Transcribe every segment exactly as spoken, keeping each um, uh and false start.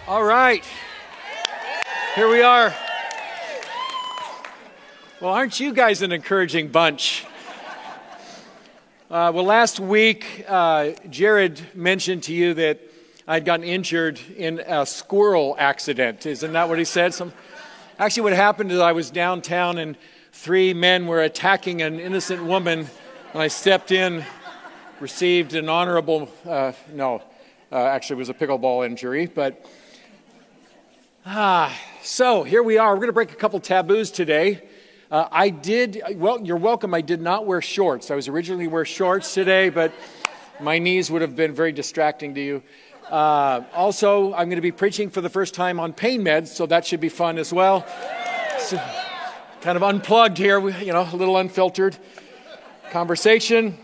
All right, here we are. Well, aren't you guys an encouraging bunch? Uh, well, last week, uh, Jared mentioned to you that I'd gotten injured in a squirrel accident. Isn't that what he said? Some... Actually, what happened is I was downtown and three men were attacking an innocent woman, and I stepped in, received an honorable, uh, no, uh, actually it was a pickleball injury, but ah, so here we are. We're going to break a couple taboos today. Uh, I did, well, you're welcome. I did not wear shorts. I was originally wear shorts today, but my knees would have been very distracting to you. Uh, also, I'm going to be preaching for the first time on pain meds, so that should be fun as well. So, kind of unplugged here, you know, a little unfiltered conversation.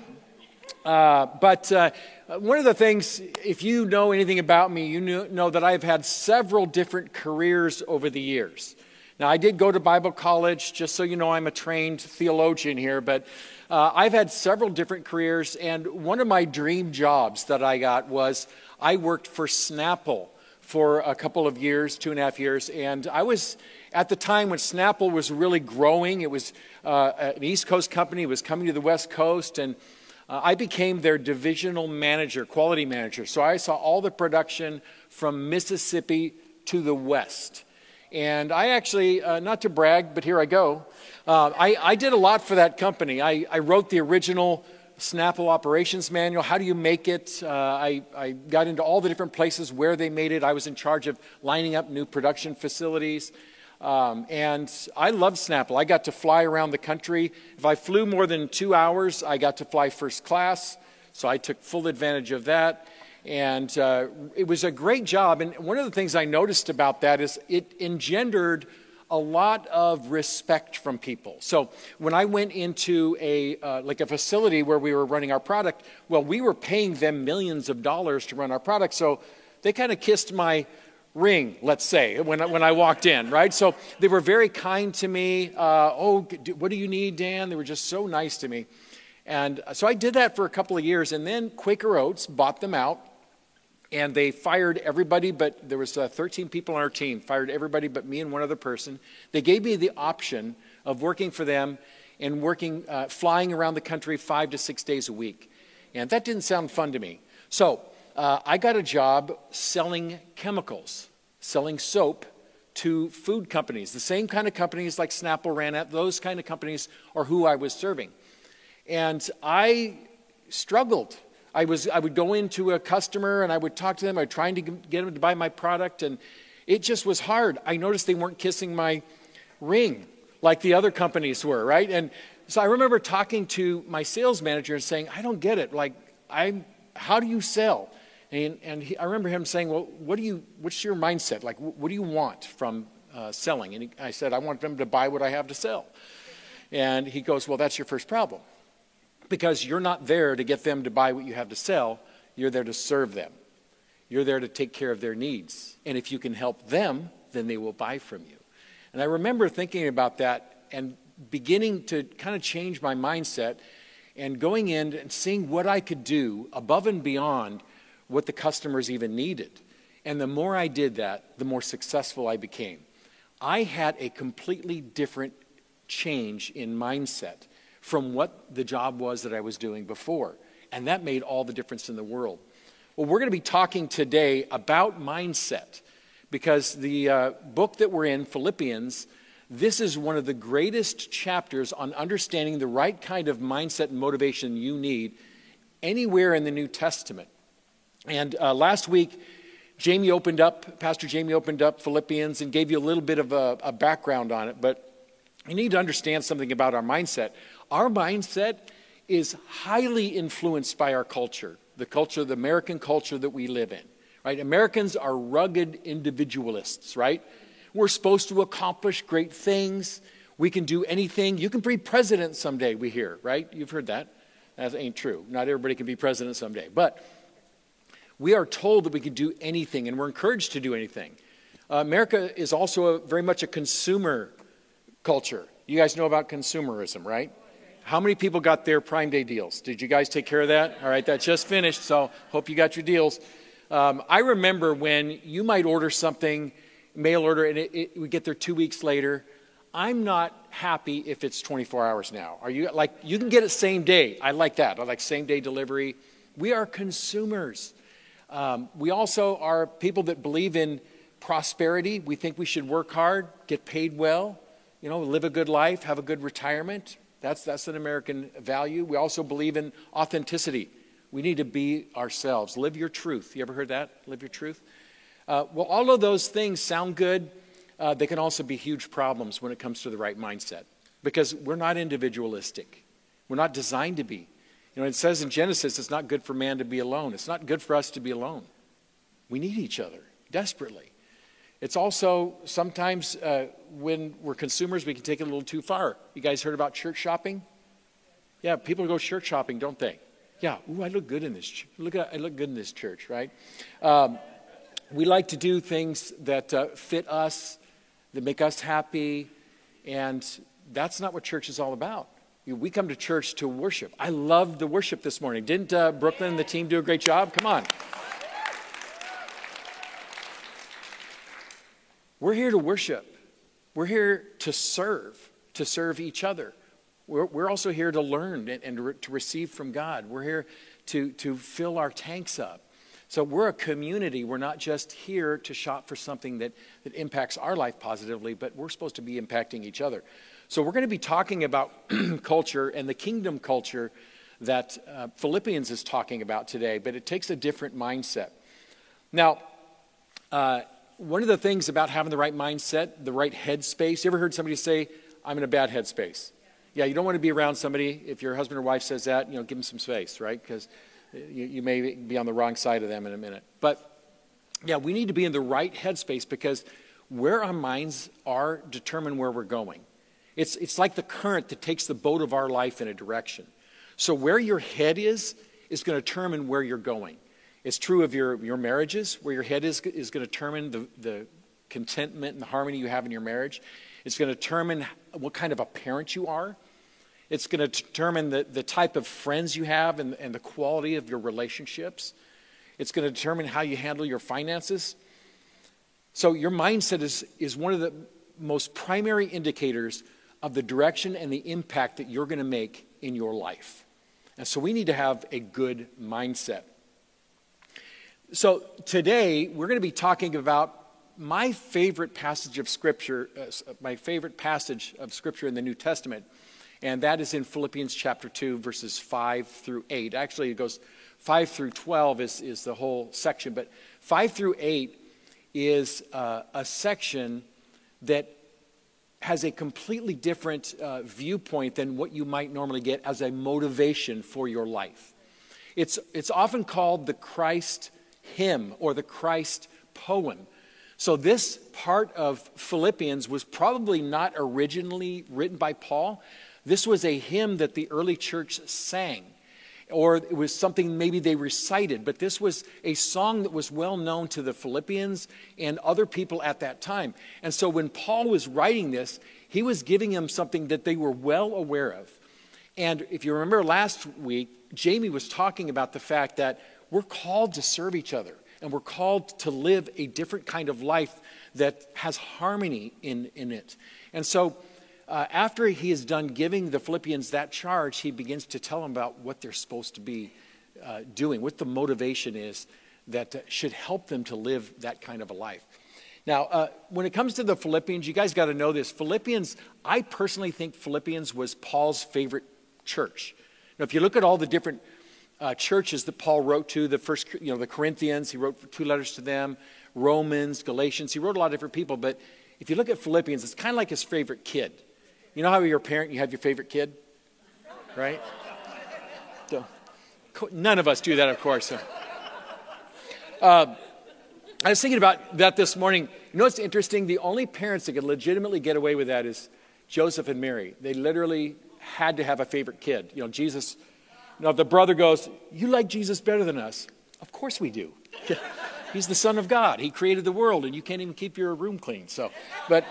Uh, but uh, one of the things, if you know anything about me, you know that I've had several different careers over the years. Now, I did go to Bible college, just so you know I'm a trained theologian here, but uh, I've had several different careers, and one of my dream jobs that I got was I worked for Snapple for a couple of years, two and a half years, and I was at the time when Snapple was really growing. It was uh, an East Coast company. It was coming to the West Coast, and uh, I became their divisional manager, quality manager. So I saw all the production from Mississippi to the West. And I actually, uh, not to brag, but here I go, uh, I, I did a lot for that company. I, I wrote the original Snapple operations manual. How do you make it? Uh, I, I got into all the different places where they made it. I was in charge of lining up new production facilities. Um, and I loved Snapple. I got to fly around the country. If I flew more than two hours, I got to fly first class. So I took full advantage of that. And uh, it was a great job. And one of the things I noticed about that is it engendered a lot of respect from people. So when I went into a uh, like a facility where we were running our product, well, we were paying them millions of dollars to run our product. So they kind of kissed my ring, let's say, when I, when I walked in, right? So they were very kind to me. Uh, oh, what do you need, Dan? They were just so nice to me. And so I did that for a couple of years, and then Quaker Oats bought them out, and they fired everybody, but there was uh, thirteen people on our team, fired everybody but me and one other person. They gave me the option of working for them and working, uh, flying around the country five to six days a week. And that didn't sound fun to me. So uh, I got a job selling chemicals, selling soap to food companies. The same kind of companies like Snapple ran at, those kind of companies are who I was serving. And I struggled. I was I would go into a customer and I would talk to them. I was trying to get them to buy my product, and it just was hard. I noticed they weren't kissing my ring like the other companies were, right? And so I remember talking to my sales manager and saying, I don't get it. Like, I'm, how do you sell? And, and he, I remember him saying, well, what do you, what's your mindset? Like, what do you want from uh, selling? And he, I said, I want them to buy what I have to sell. And he goes, well, that's your first problem. Because you're not there to get them to buy what you have to sell. You're there to serve them. You're there to take care of their needs. And if you can help them, then they will buy from you. And I remember thinking about that and beginning to kind of change my mindset and going in and seeing what I could do above and beyond what the customers even needed. And the more I did that, the more successful I became. I had a completely different change in mindset from what the job was that I was doing before. And that made all the difference in the world. Well, we're going to be talking today about mindset because the uh, book that we're in, Philippians, this is one of the greatest chapters on understanding the right kind of mindset and motivation you need anywhere in the New Testament. And uh, last week, Jamie opened up, Pastor Jamie opened up Philippians and gave you a little bit of a, a background on it. But you need to understand something about our mindset. Our mindset is highly influenced by our culture, the culture, the American culture that we live in, right? Americans are rugged individualists, right? We're supposed to accomplish great things. We can do anything. You can be president someday, we hear, right? You've heard that. That ain't true. Not everybody can be president someday. But we are told that we can do anything, and we're encouraged to do anything. Uh, America is also a, very much a consumer culture. You guys know about consumerism, right? How many people got their Prime Day deals? Did you guys take care of that? All right, that just finished, so hope you got your deals. Um, I remember when you might order something, mail order, and it, it would get there two weeks later. I'm not happy if it's twenty-four hours now. Are you like, you can get it same day. I like that. I like same day delivery. We are consumers. Um, we also are people that believe in prosperity. We think we should work hard, get paid well, you know, live a good life, have a good retirement. That's, that's an American value. We also believe in authenticity. We need to be ourselves. Live your truth. You ever heard that? Live your truth. Uh, well, all of those things sound good. Uh, they can also be huge problems when it comes to the right mindset, because we're not individualistic. We're not designed to be. You know, it says in Genesis, it's not good for man to be alone. It's not good for us to be alone. We need each other desperately. It's also sometimes uh, when we're consumers, we can take it a little too far. You guys heard about church shopping? Yeah, people go church shopping, don't they? Yeah, ooh, I look good in this church. Look at, I look good in this church, right? Um, we like to do things that uh, fit us, that make us happy, and that's not what church is all about. We come to church to worship. I loved the worship this morning. Didn't uh, Brooklyn and the team do a great job? Come on. We're here to worship. We're here to serve, to serve each other. We're, we're also here to learn and, and to, re- to receive from God. We're here to, to fill our tanks up. So we're a community. We're not just here to shop for something that, that impacts our life positively, but we're supposed to be impacting each other. So we're going to be talking about culture and the kingdom culture that uh, Philippians is talking about today, but it takes a different mindset. Now, uh, one of the things about having the right mindset, the right headspace, you ever heard somebody say, I'm in a bad headspace? Yeah, you don't want to be around somebody, if your husband or wife says that, you know, give them some space, right? Because you, you may be on the wrong side of them in a minute. But yeah, we need to be in the right headspace, because where our minds are determine where we're going. It's, it's like the current that takes the boat of our life in a direction. So where your head is, is going to determine where you're going. It's true of your, your marriages. Where your head is, is going to determine the, the contentment and the harmony you have in your marriage. It's going to determine what kind of a parent you are. It's going to determine the, the type of friends you have and, and the quality of your relationships. It's going to determine how you handle your finances. So your mindset is, is one of the most primary indicators of the direction and the impact that you're going to make in your life. And so we need to have a good mindset. So today we're going to be talking about my favorite passage of Scripture, uh, my favorite passage of Scripture in the New Testament, and that is in Philippians chapter two, verses five through eight. Actually, it goes five through twelve is, is the whole section, but five through eight is uh, a section that has a completely different uh, viewpoint than what you might normally get as a motivation for your life. It's, it's often called the Christ hymn or the Christ poem. So this part of Philippians was probably not originally written by Paul. This was a hymn that the early church sang, or it was something maybe they recited, but this was a song that was well known to the Philippians and other people at that time. And so when Paul was writing this, he was giving them something that they were well aware of. And if you remember last week, Jamie was talking about the fact that we're called to serve each other, and we're called to live a different kind of life that has harmony in, in it. And so Uh, after he is done giving the Philippians that charge, he begins to tell them about what they're supposed to be uh, doing, what the motivation is that uh, should help them to live that kind of a life. Now, uh, when it comes to the Philippians, you guys got to know this. Philippians, I personally think Philippians was Paul's favorite church. Now, if you look at all the different uh, churches that Paul wrote to, the first, you know, the Corinthians, he wrote two letters to them, Romans, Galatians, he wrote a lot of different people. But if you look at Philippians, it's kind of like his favorite kid. You know how you're a parent, you have your favorite kid, right? So, none of us do that, of course. So. Uh, I was thinking about that this morning. You know what's interesting? The only parents that could legitimately get away with that is Joseph and Mary. They literally had to have a favorite kid. You know, Jesus, you know, if the brother goes, you like Jesus better than us? Of course we do. He's the Son of God. He created the world, and you can't even keep your room clean. So, but...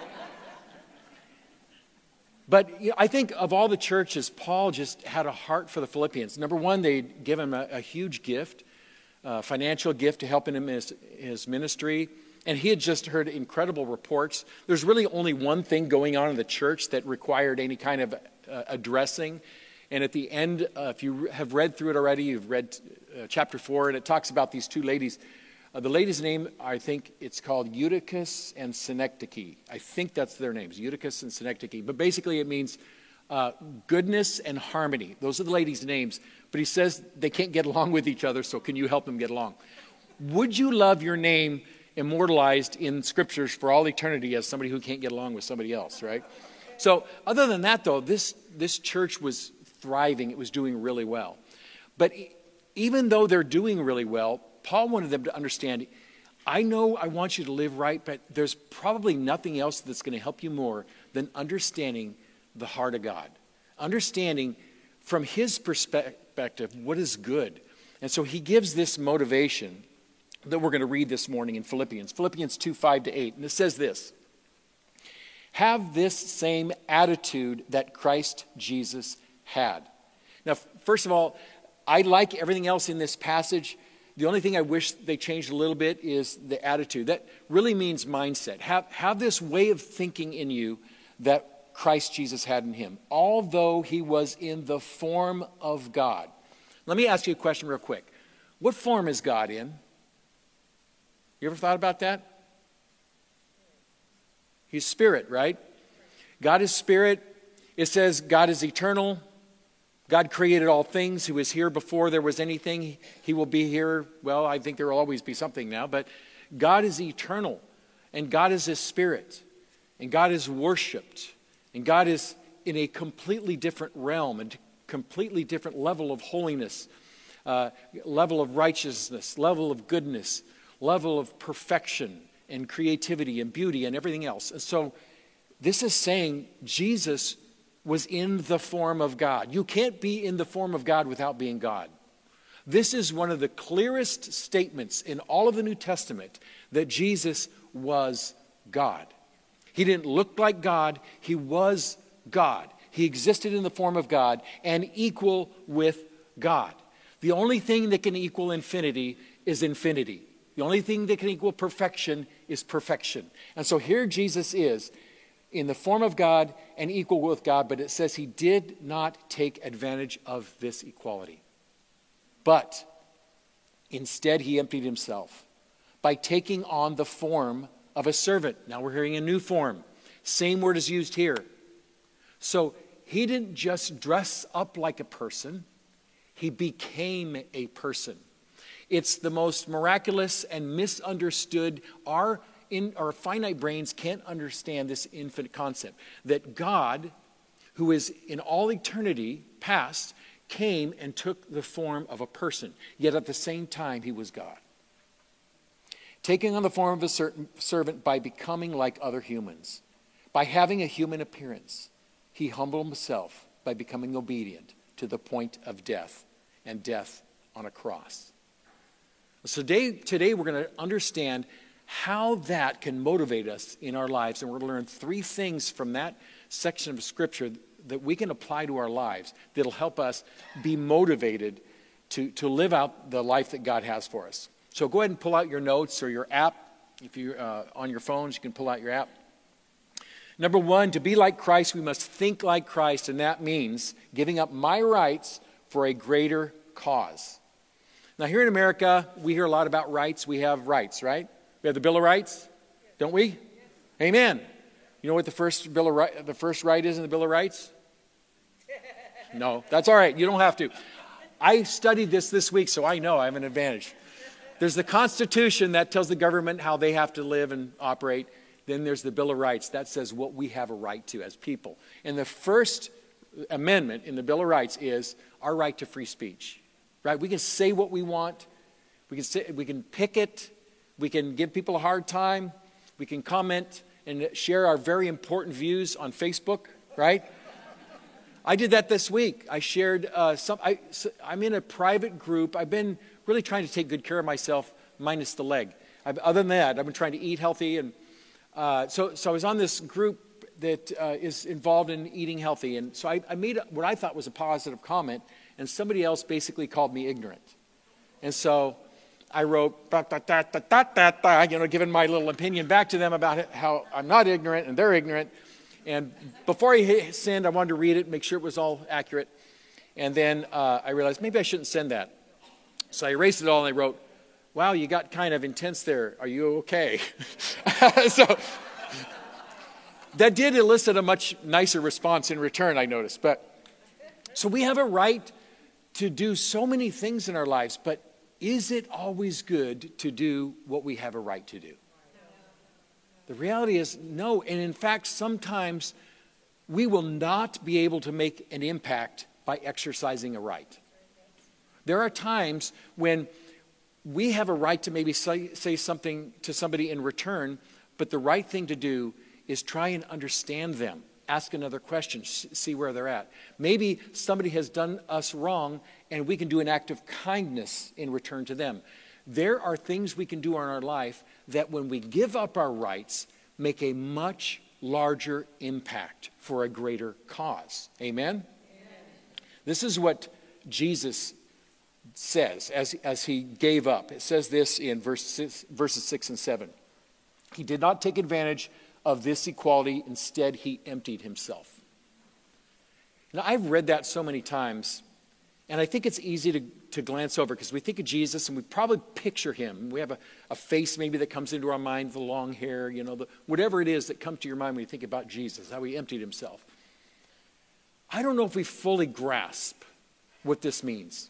But you know, I think of all the churches, Paul just had a heart for the Philippians. Number one, they'd give him a, a huge gift. uh, financial gift to help him in his, his ministry. And he had just heard incredible reports. There's really only one thing going on in the church that required any kind of uh, addressing. And at the end, uh, if you have read through it already, you've read uh, chapter four, and it talks about these two ladies. Uh, the lady's name, I think it's called Eutychus and Synecdoche. I think that's their names, Eutychus and Synecdoche. But basically it means uh, goodness and harmony. Those are the ladies' names. But he says they can't get along with each other, so can you help them get along? Would you love your name immortalized in scriptures for all eternity as somebody who can't get along with somebody else, right? So other than that, though, this, this church was thriving. It was doing really well. But even though they're doing really well, Paul wanted them to understand, I know I want you to live right, but there's probably nothing else that's going to help you more than understanding the heart of God. Understanding from his perspective what is good. And so he gives this motivation that we're going to read this morning in Philippians. Philippians two, five to eight. And it says this. Have this same attitude that Christ Jesus had. Now, first of all, I like everything else in this passage. The only thing I wish they changed a little bit is the attitude. That really means mindset. Have, have this way of thinking in you that Christ Jesus had in him, although he was in the form of God. Let me ask you a question real quick. What form is God in? You ever thought about that? He's spirit, right? God is spirit. It says God is eternal. God created all things. He was here before there was anything. He will be here. Well, I think there will always be something now. But God is eternal. And God is his spirit. And God is worshipped. And God is in a completely different realm. And completely different level of holiness. Uh, level of righteousness. Level of goodness. Level of perfection. And creativity and beauty and everything else. And so this is saying Jesus was in the form of God. You can't be in the form of God without being God. This is one of the clearest statements in all of the New Testament that Jesus was God. He didn't look like God. He was God. He existed in the form of God and equal with God. The only thing that can equal infinity is infinity. The only thing that can equal perfection is perfection. And so here Jesus is in the form of God and equal with God, but it says he did not take advantage of this equality. But instead he emptied himself by taking on the form of a servant. Now we're hearing a new form. Same word is used here. So he didn't just dress up like a person. He became a person. It's the most miraculous and misunderstood. Our In our finite brains can't understand this infinite concept that God, who is in all eternity past, came and took the form of a person, yet at the same time he was God. Taking on the form of a certain servant by becoming like other humans, by having a human appearance, he humbled himself by becoming obedient to the point of death, and death on a cross. So today, today we're going to understand how that can motivate us in our lives. And we're going to learn three things from that section of Scripture that we can apply to our lives that'll help us be motivated to, to live out the life that God has for us. So go ahead and pull out your notes or your app. If you're uh, on your phones, you can pull out your app. Number one, to be like Christ, we must think like Christ, and that means giving up my rights for a greater cause. Now here in America, we hear a lot about rights. We have rights, right? We have the Bill of Rights, don't we? Amen. You know what the first Bill of Right, the first right is in the Bill of Rights? No, that's all right. You don't have to. I studied this this week, so I know I have an advantage. There's the Constitution that tells the government how they have to live and operate. Then there's the Bill of Rights that says what we have a right to as people. And the first amendment in the Bill of Rights is our right to free speech. Right? We can say what we want. We can say, we can picket. We can give people a hard time. We can comment and share our very important views on Facebook, right? I did that this week. I shared uh, some. I, I'm in a private group. I've been really trying to take good care of myself, minus the leg. I've, other than that, I've been trying to eat healthy, and uh, so so I was on this group that uh, is involved in eating healthy, and so I, I made what I thought was a positive comment, and somebody else basically called me ignorant, and so. I wrote, da, da, da, da, da, da, da, you know, giving my little opinion back to them about how I'm not ignorant and they're ignorant. And before I send, I wanted to read it, make sure it was all accurate. And then uh, I realized maybe I shouldn't send that. So I erased it all and I wrote, wow, you got kind of intense there. Are you okay? So that did elicit a much nicer response in return, I noticed. But so we have a right to do so many things in our lives, but is it always good to do what we have a right to do? The reality is no. And in fact, sometimes we will not be able to make an impact by exercising a right. There are times when we have a right to maybe say, say something to somebody in return, but the right thing to do is try and understand them. Ask another question, see where they're at. Maybe somebody has done us wrong and we can do an act of kindness in return to them. There are things we can do in our life that when we give up our rights, make a much larger impact for a greater cause. Amen? Amen. This is what Jesus says as, as he gave up. It says this in verse six, verses six and seven. He did not take advantage of this equality. Instead, he emptied himself. Now, I've read that so many times, and I think it's easy to, to glance over because we think of Jesus and we probably picture him. We have a, a face maybe that comes into our mind, the long hair, you know, the, whatever it is that comes to your mind when you think about Jesus, how he emptied himself. I don't know if we fully grasp what this means.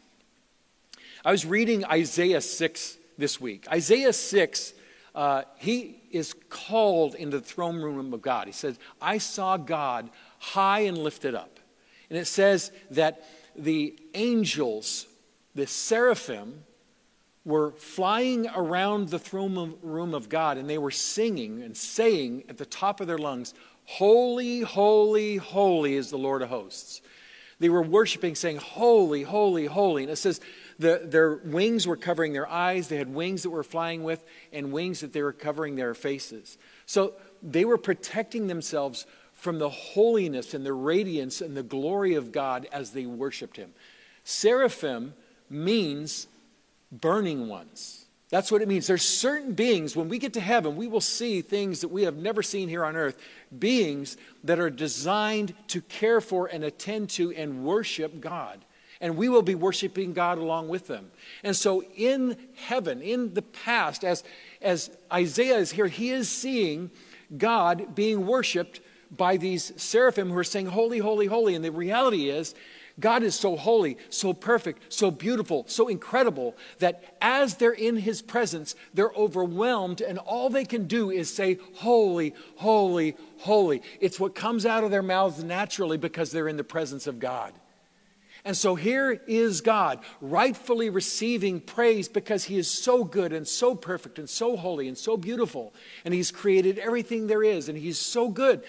I was reading Isaiah six this week. Isaiah six, uh, he is called into the throne room of God. He says, I saw God high and lifted up. And it says that the angels, the seraphim, were flying around the throne room of God, and they were singing and saying at the top of their lungs, holy, holy, holy is the Lord of hosts. They were worshiping, saying, holy, holy, holy. And it says the, their wings were covering their eyes. They had wings that were flying with and wings that they were covering their faces. So they were protecting themselves from the holiness and the radiance and the glory of God as they worshiped him. Seraphim means burning ones. That's what it means. There's certain beings, when we get to heaven, we will see things that we have never seen here on earth. Beings that are designed to care for and attend to and worship God. And we will be worshiping God along with them. And so in heaven, in the past, as, as Isaiah is here, he is seeing God being worshiped by these seraphim who are saying, holy, holy, holy. And the reality is, God is so holy, so perfect, so beautiful, so incredible that as they're in his presence, they're overwhelmed and all they can do is say, holy, holy, holy. It's what comes out of their mouths naturally because they're in the presence of God. And so here is God rightfully receiving praise because he is so good and so perfect and so holy and so beautiful. And he's created everything there is and he's so good.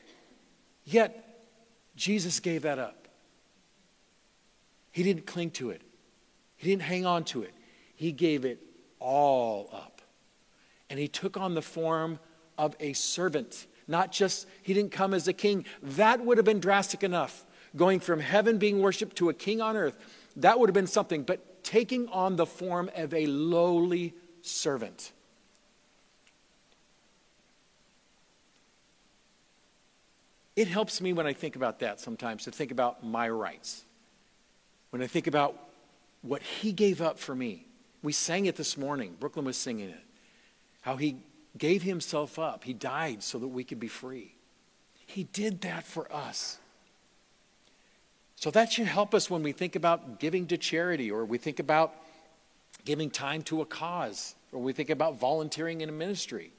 Yet Jesus gave that up. He didn't cling to it. He didn't hang on to it. He gave it all up. And he took on the form of a servant. Not just, he didn't come as a king. That would have been drastic enough. Going from heaven being worshipped to a king on earth. That would have been something. But taking on the form of a lowly servant. It helps me when I think about that sometimes to think about my rights. When I think about what he gave up for me. We sang it this morning. Brooklyn was singing it. How he gave himself up. He died so that we could be free. He did that for us. So that should help us when we think about giving to charity, or we think about giving time to a cause, or we think about volunteering in a ministry.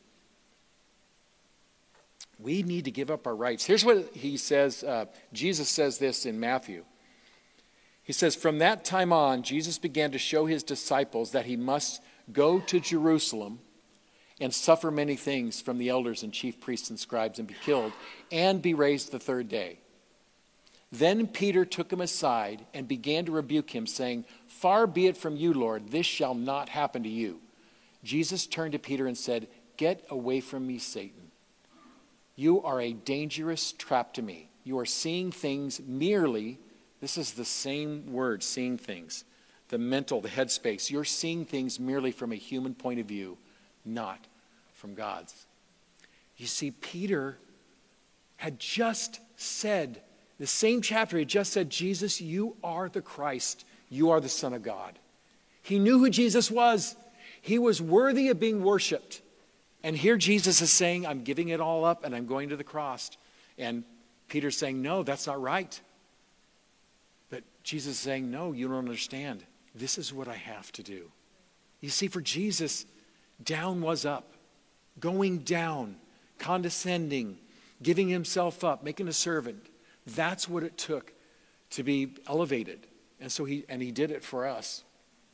We need to give up our rights. Here's what he says. Uh, Jesus says this in Matthew. He says, from that time on, Jesus began to show his disciples that he must go to Jerusalem and suffer many things from the elders and chief priests and scribes and be killed and be raised the third day. Then Peter took him aside and began to rebuke him, saying, far be it from you, Lord, this shall not happen to you. Jesus turned to Peter and said, get away from me, Satan. You are a dangerous trap to me. You are seeing things merely. This is the same word, seeing things. the mental, the headspace. You're seeing things merely from a human point of view, not from God's. You see, Peter had just said, the same chapter, he just said, Jesus, you are the Christ. You are the Son of God. He knew who Jesus was. He was worthy of being worshiped. And here Jesus is saying, I'm giving it all up and I'm going to the cross. And Peter's saying, no, that's not right. But Jesus is saying, no, you don't understand. This is what I have to do. You see, for Jesus, down was up. Going down, condescending, giving himself up, making a servant. That's what it took to be elevated. And so he and he did it for us.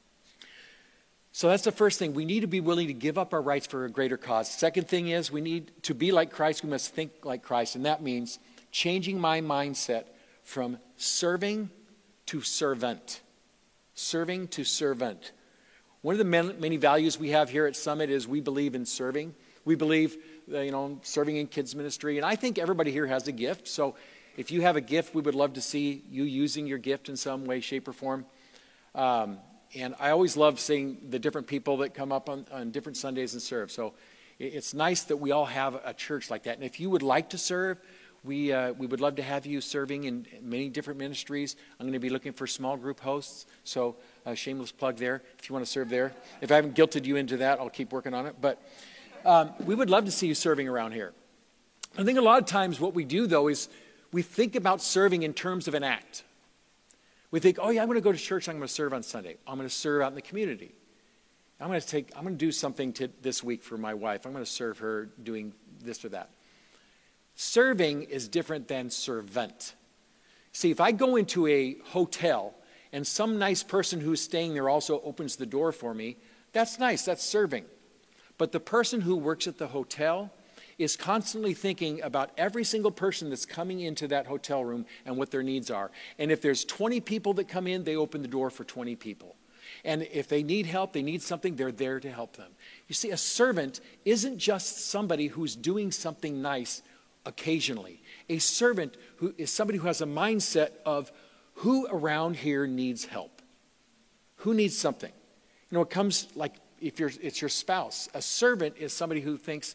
So that's the first thing. We need to be willing to give up our rights for a greater cause. Second thing is we need to be like Christ. We must think like Christ. And that means changing my mindset from serving to servant. Serving to servant. One of the many values we have here at Summit is we believe in serving. We believe, you know, serving in kids ministry. And I think everybody here has a gift. So if you have a gift, we would love to see you using your gift in some way, shape, or form. Um, and I always love seeing the different people that come up on, on different Sundays and serve. So it's nice that we all have a church like that. And if you would like to serve, we uh, we would love to have you serving in many different ministries. I'm going to be looking for small group hosts. So uh, shameless plug there if you want to serve there. If I haven't guilted you into that, I'll keep working on it. But um, we would love to see you serving around here. I think a lot of times what we do, though, is we think about serving in terms of an act. We think, oh yeah, I'm going to go to church. I'm going to serve on Sunday. I'm going to serve out in the community. I'm going to take. I'm going to do something to, this week for my wife. I'm going to serve her doing this or that. Serving is different than servant. See, if I go into a hotel and some nice person who's staying there also opens the door for me, that's nice. That's serving. But the person who works at the hotel is constantly thinking about every single person that's coming into that hotel room and what their needs are. And if there's twenty people that come in, they open the door for twenty people. And if they need help, they need something, they're there to help them. You see, a servant isn't just somebody who's doing something nice occasionally. A servant who is somebody who has a mindset of who around here needs help. Who needs something? You know, it comes like if you're, it's your spouse. A servant is somebody who thinks,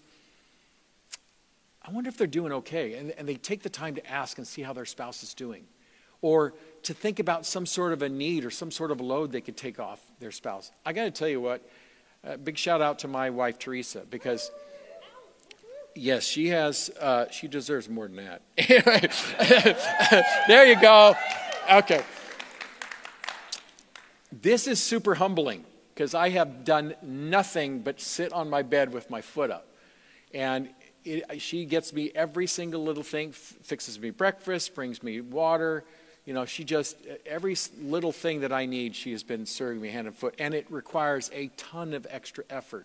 I wonder if they're doing okay. And, and they take the time to ask and see how their spouse is doing. Or to think about some sort of a need or some sort of a load they could take off their spouse. I got to tell you what, a big shout out to my wife, Teresa, because yes, she has, uh, she deserves more than that. There you go. Okay. This is super humbling because I have done nothing but sit on my bed with my foot up. And it, she gets me every single little thing, f- fixes me breakfast, brings me water. You know, she just, every little thing that I need, she has been serving me hand and foot. And it requires a ton of extra effort.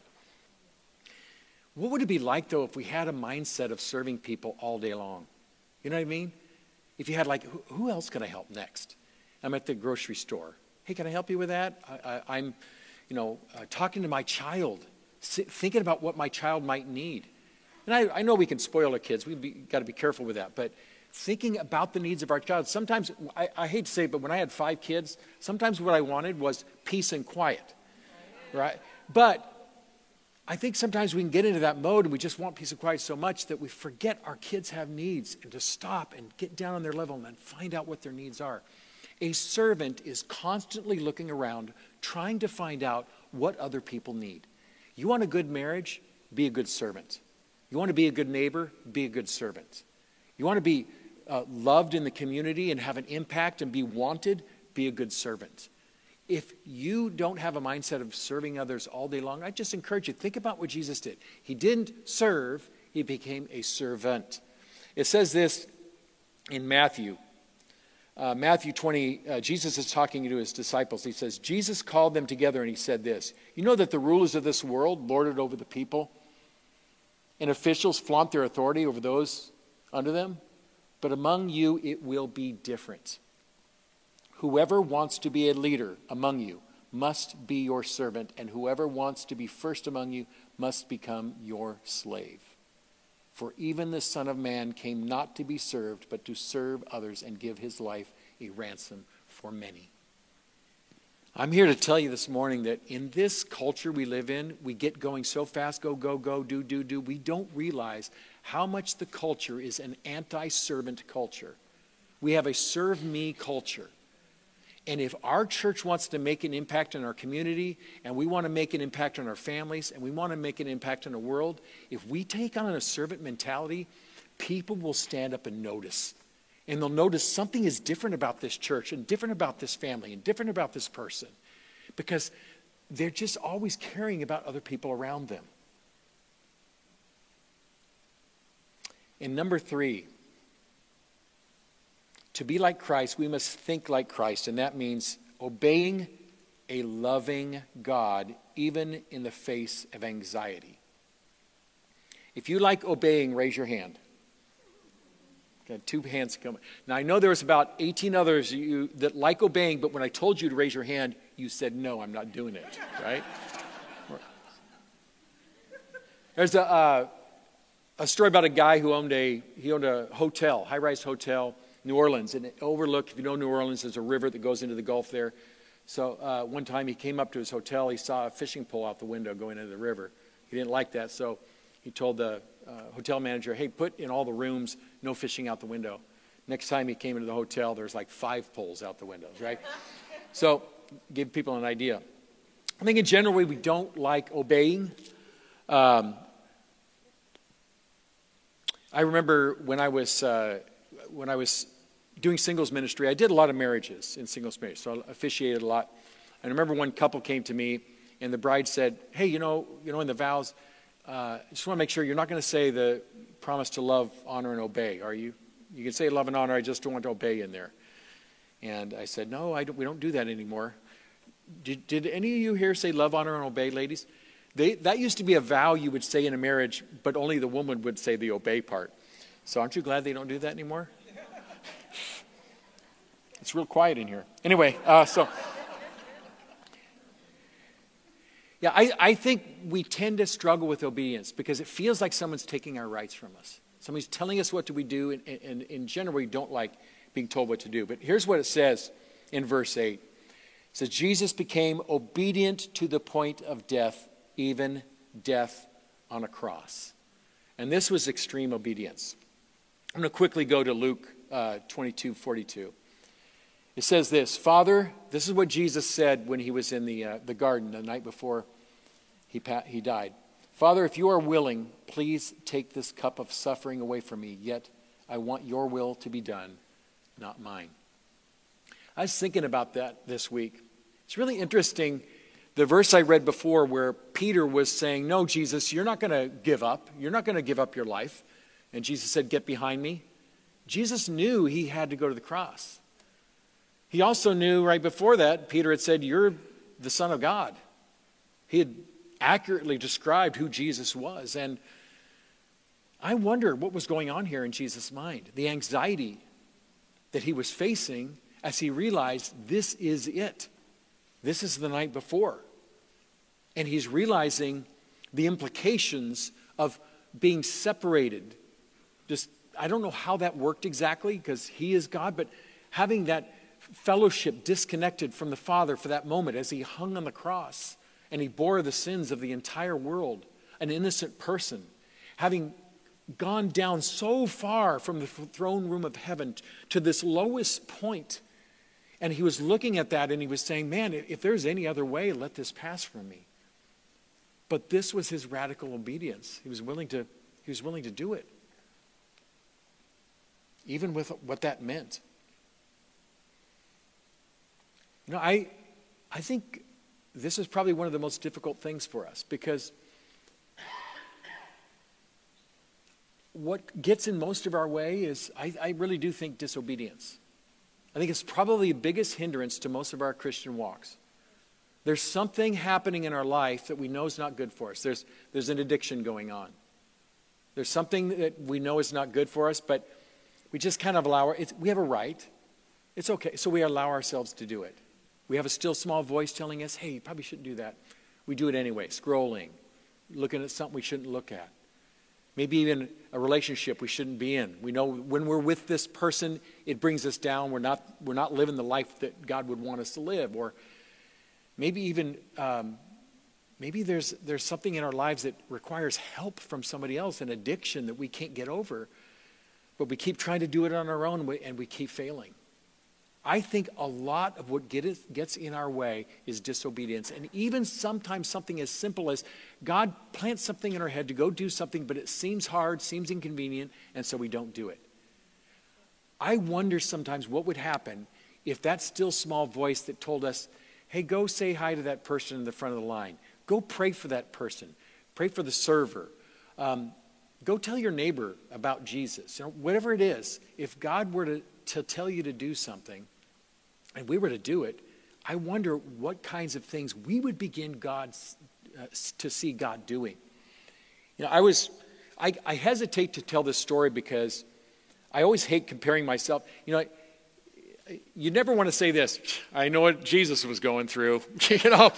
What would it be like, though, if we had a mindset of serving people all day long? You know what I mean? If you had like, who, who else can I help next? I'm at the grocery store. Hey, can I help you with that? I, I, I'm, you know, uh, talking to my child, thinking about what my child might need. And I, I know we can spoil our kids. We've got to be careful with that. But thinking about the needs of our child. Sometimes, I, I hate to say it, but when I had five kids, sometimes what I wanted was peace and quiet, right? But I think sometimes we can get into that mode and we just want peace and quiet so much that we forget our kids have needs and to stop and get down on their level and then find out what their needs are. A servant is constantly looking around, trying to find out what other people need. You want a good marriage? Be a good servant. You want to be a good neighbor? Be a good servant. You want to be uh, loved in the community and have an impact and be wanted? Be a good servant. If you don't have a mindset of serving others all day long, I just encourage you, think about what Jesus did. He didn't serve, he became a servant. It says this in Matthew. Uh, Matthew twenty, uh, Jesus is talking to his disciples. He says, Jesus called them together and he said this, you know that the rulers of this world lord it over the people, and officials flaunt their authority over those under them, but among you it will be different. Whoever wants to be a leader among you must be your servant, and whoever wants to be first among you must become your slave. For even the Son of Man came not to be served, but to serve others and give his life a ransom for many. I'm here to tell you this morning that in this culture we live in, we get going so fast, go, go, go, do, do, do. We don't realize how much the culture is an anti-servant culture. We have a serve me culture. And if our church wants to make an impact in our community, and we want to make an impact on our families, and we want to make an impact in the world, if we take on a servant mentality, people will stand up and notice. And they'll notice something is different about this church, and different about this family, and different about this person. Because they're just always caring about other people around them. And number three, to be like Christ, we must think like Christ. And that means obeying a loving God, even in the face of anxiety. If you like obeying, raise your hand. Got two hands coming. Now, I know there was about eighteen others you, that like obeying, but when I told you to raise your hand, you said, no, I'm not doing it, right? There's a, uh, a story about a guy who owned a, he owned a hotel, high-rise hotel, New Orleans, and it overlooked, if you know New Orleans, there's a river that goes into the Gulf there. So uh, one time he came up to his hotel, he saw a fishing pole out the window going into the river. He didn't like that, so he told the uh, hotel manager, hey, put in all the rooms, no fishing out the window. Next time he came into the hotel, there's like five poles out the windows, right? So give people an idea. I think in general, we don't like obeying. Um, I remember when I was uh, when I was doing singles ministry, I did a lot of marriages in singles marriage, so I officiated a lot. And I remember one couple came to me, and the bride said, hey, you know, you know, in the vows, uh, I just want to make sure you're not going to say the promise to love, honor, and obey, are you? You can say love and honor, I just don't want to obey in there. And I said, no, I don't, we don't do that anymore. Did, did any of you here say love, honor, and obey, ladies? They, that used to be a vow you would say in a marriage, but only the woman would say the obey part. So aren't you glad they don't do that anymore? It's real quiet in here. Anyway, uh, so... Yeah, I, I think we tend to struggle with obedience because it feels like someone's taking our rights from us. Somebody's telling us what do we do, and, and in general, we don't like being told what to do. But here's what it says in verse eight. It says, Jesus became obedient to the point of death, even death on a cross. And this was extreme obedience. I'm going to quickly go to Luke uh, twenty-two forty-two. It says this, Father, this is what Jesus said when he was in the uh, the garden the night before he pa- he died. Father, if you are willing, please take this cup of suffering away from me, yet I want your will to be done, not mine. I was thinking about that this week. It's really interesting, the verse I read before where Peter was saying, no, Jesus, you're not going to give up. You're not going to give up your life. And Jesus said, get behind me. Jesus knew he had to go to the cross. He also knew right before that, Peter had said, you're the Son of God. He had accurately described who Jesus was. And I wonder what was going on here in Jesus' mind. The anxiety that he was facing as he realized this is it. This is the night before. And he's realizing the implications of being separated. Just, I don't know how that worked exactly because he is God, but having that fellowship disconnected from the Father for that moment as he hung on the cross and he bore the sins of the entire world, an innocent person, having gone down so far from the throne room of heaven to this lowest point. And he was looking at that and he was saying, man, if there's any other way, let this pass from me. But this was his radical obedience. He was willing to, he was willing to do it. Even with what that meant. You know, I, I think this is probably one of the most difficult things for us because what gets in most of our way is, I, I really do think, disobedience. I think it's probably the biggest hindrance to most of our Christian walks. There's something happening in our life that we know is not good for us. There's, there's an addiction going on. There's something that we know is not good for us, but we just kind of allow it. We have a right. It's okay. So we allow ourselves to do it. We have a still small voice telling us, hey, you probably shouldn't do that. We do it anyway, scrolling, looking at something we shouldn't look at. Maybe even a relationship we shouldn't be in. We know when we're with this person, it brings us down. We're not, we're not living the life that God would want us to live. Or Maybe even, um, maybe there's, there's something in our lives that requires help from somebody else, an addiction that we can't get over. But we keep trying to do it on our own and we keep failing. I think a lot of what get it, gets in our way is disobedience. And even sometimes something as simple as God plants something in our head to go do something, but it seems hard, seems inconvenient, and so we don't do it. I wonder sometimes what would happen if that still small voice that told us, hey, go say hi to that person in the front of the line. Go pray for that person. Pray for the server. Um, go tell your neighbor about Jesus. You know, whatever it is, if God were to, to tell you to do something, and we were to do it, I wonder what kinds of things we would begin God's, uh, to see God doing. You know, I was, I, I hesitate to tell this story because I always hate comparing myself. You know, you never want to say this, I know what Jesus was going through. You know,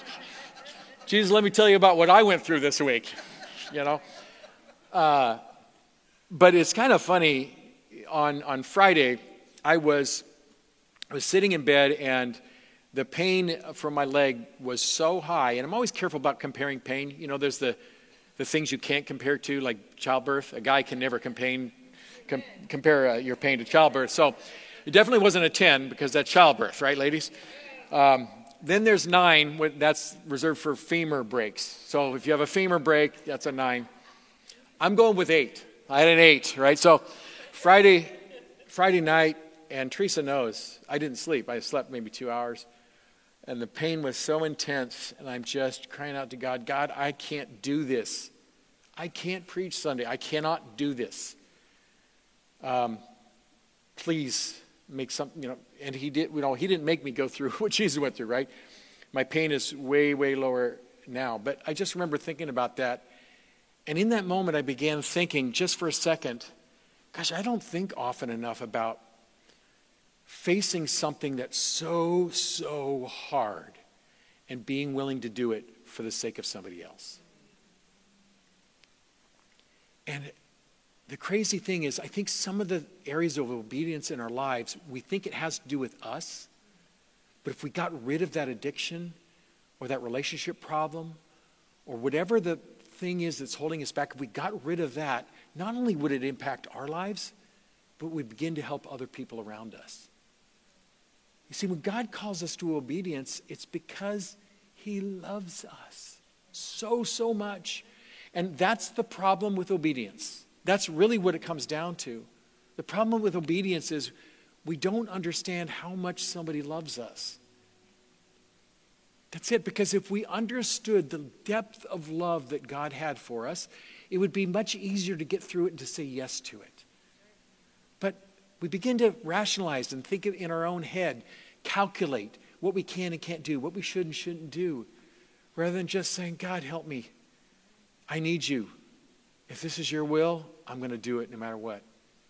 Jesus, let me tell you about what I went through this week. You know, uh, but it's kind of funny. On on Friday, I was I was sitting in bed and the pain from my leg was so high, and I'm always careful about comparing pain. You know, there's the the things you can't compare to, like childbirth. A guy can never compare com, compare uh, your pain to childbirth. So it definitely wasn't a ten because that's childbirth, right, ladies? Um, then there's nine. That's reserved for femur breaks. So if you have a femur break, that's a nine. I'm going with eight. I had an eight, right? So Friday, Friday night, and Teresa knows I didn't sleep. I slept maybe two hours. And the pain was so intense, and I'm just crying out to God, God, I can't do this. I can't preach Sunday. I cannot do this. Um, please make something, you know, and he did, you know, he didn't make me go through what Jesus went through, right? My pain is way, way lower now. But I just remember thinking about that. And in that moment, I began thinking just for a second, gosh, I don't think often enough about facing something that's so, so hard and being willing to do it for the sake of somebody else. And the crazy thing is, I think some of the areas of obedience in our lives, we think it has to do with us. But if we got rid of that addiction or that relationship problem or whatever the thing is that's holding us back, if we got rid of that, not only would it impact our lives, but we begin to help other people around us. You see, when God calls us to obedience, it's because he loves us so, so much. And that's the problem with obedience. That's really what it comes down to. The problem with obedience is we don't understand how much somebody loves us. That's it, because if we understood the depth of love that God had for us, it would be much easier to get through it and to say yes to it. But we begin to rationalize and think in our own head, calculate what we can and can't do, what we should and shouldn't do, rather than just saying, God, help me. I need you. If this is your will, I'm going to do it no matter what.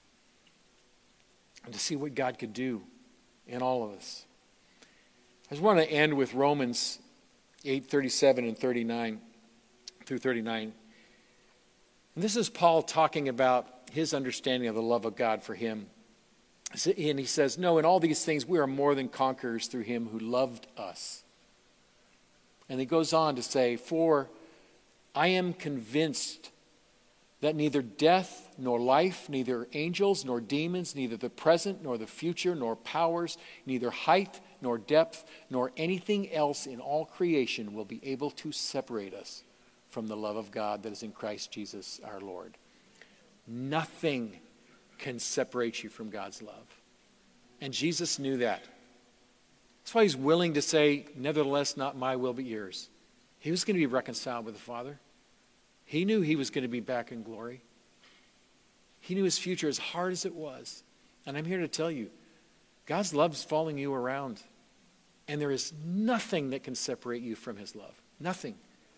And to see what God could do in all of us. I just want to end with Romans eight, thirty-seven and thirty-nine through thirty-nine. And this is Paul talking about his understanding of the love of God for him. And he says, no, in all these things we are more than conquerors through him who loved us. And he goes on to say, for I am convinced that neither death nor life, neither angels nor demons, neither the present nor the future, nor powers, neither height nor depth, nor anything else in all creation will be able to separate us from the love of God that is in Christ Jesus our Lord. Nothing can separate you from God's love. And Jesus knew that. That's why he's willing to say, nevertheless, not my will but yours. He was going to be reconciled with the Father. He knew he was going to be back in glory. He knew his future, as hard as it was. And I'm here to tell you, God's love is following you around. And there is nothing that can separate you from his love. Nothing.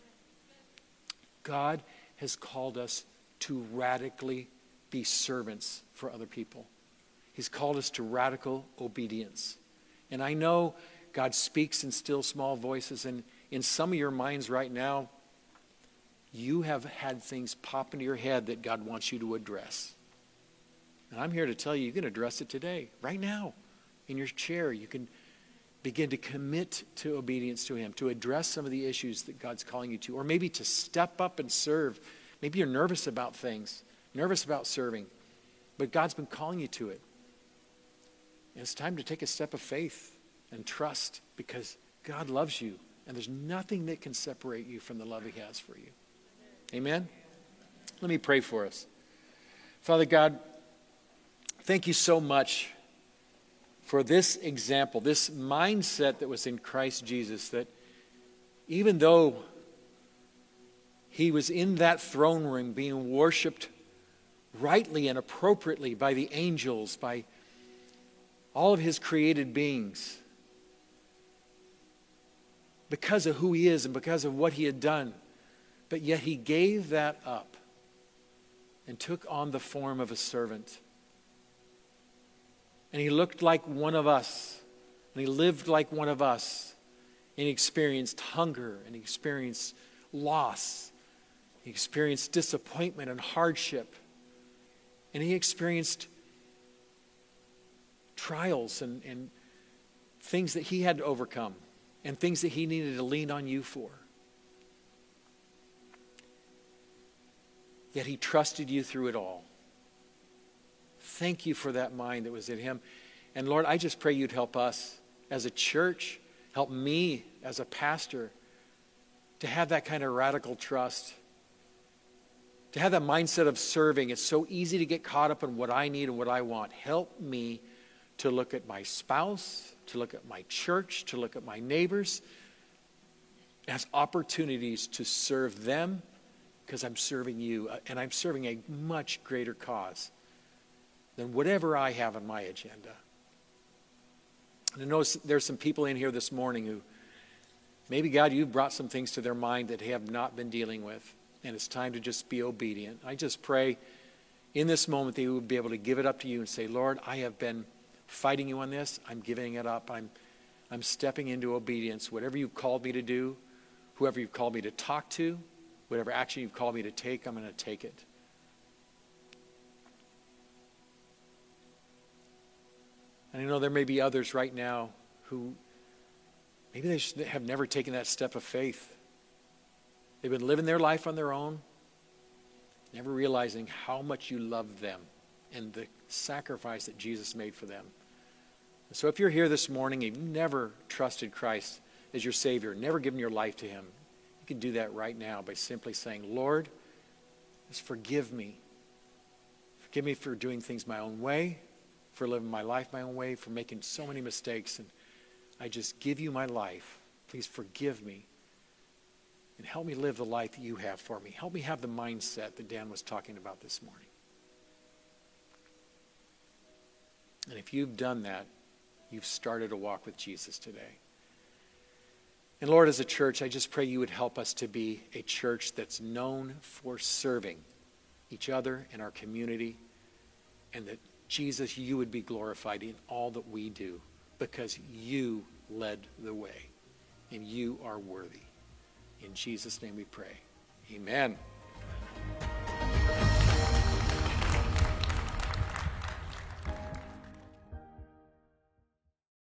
God has called us to radically be servants for other people. He's called us to radical obedience. And I know God speaks in still small voices, and in some of your minds right now, you have had things pop into your head that God wants you to address. And I'm here to tell you, you can address it today, right now, in your chair. You can, begin to commit to obedience to him, to address some of the issues that God's calling you to, or maybe to step up and serve. Maybe you're nervous about things, nervous about serving, but God's been calling you to it. And it's time to take a step of faith and trust, because God loves you, and there's nothing that can separate you from the love he has for you. Amen? Let me pray for us. Father God, thank you so much for this example, this mindset that was in Christ Jesus, that even though he was in that throne room being worshiped rightly and appropriately by the angels, by all of his created beings, because of who he is and because of what he had done, but yet he gave that up and took on the form of a servant. And he looked like one of us, and he lived like one of us, and he experienced hunger, and he experienced loss, he experienced disappointment and hardship, and he experienced trials and, and things that he had to overcome, and things that he needed to lean on you for. Yet he trusted you through it all. Thank you for that mind that was in him. And Lord, I just pray you'd help us as a church, help me as a pastor to have that kind of radical trust, to have that mindset of serving. It's so easy to get caught up in what I need and what I want. Help me to look at my spouse, to look at my church, to look at my neighbors as opportunities to serve them, because I'm serving you, and I'm serving a much greater cause than whatever I have on my agenda. And I know there's some people in here this morning who, maybe, God, you've brought some things to their mind that they have not been dealing with, and it's time to just be obedient. I just pray in this moment that you would be able to give it up to you and say, Lord, I have been fighting you on this. I'm giving it up. I'm, I'm stepping into obedience. Whatever you've called me to do, whoever you've called me to talk to, whatever action you've called me to take, I'm going to take it. And I know there may be others right now who maybe they just have never taken that step of faith. They've been living their life on their own, never realizing how much you love them and the sacrifice that Jesus made for them. And so if you're here this morning and you've never trusted Christ as your Savior, never given your life to him, you can do that right now by simply saying, Lord, just forgive me. Forgive me for doing things my own way, for living my life my own way, for making so many mistakes. And I just give you my life. Please forgive me. And help me live the life that you have for me. Help me have the mindset that Dan was talking about this morning. And if you've done that, you've started a walk with Jesus today. And Lord, as a church, I just pray you would help us to be a church that's known for serving each other and our community, and that, Jesus, you would be glorified in all that we do, because you led the way, and you are worthy. In Jesus' name we pray. Amen.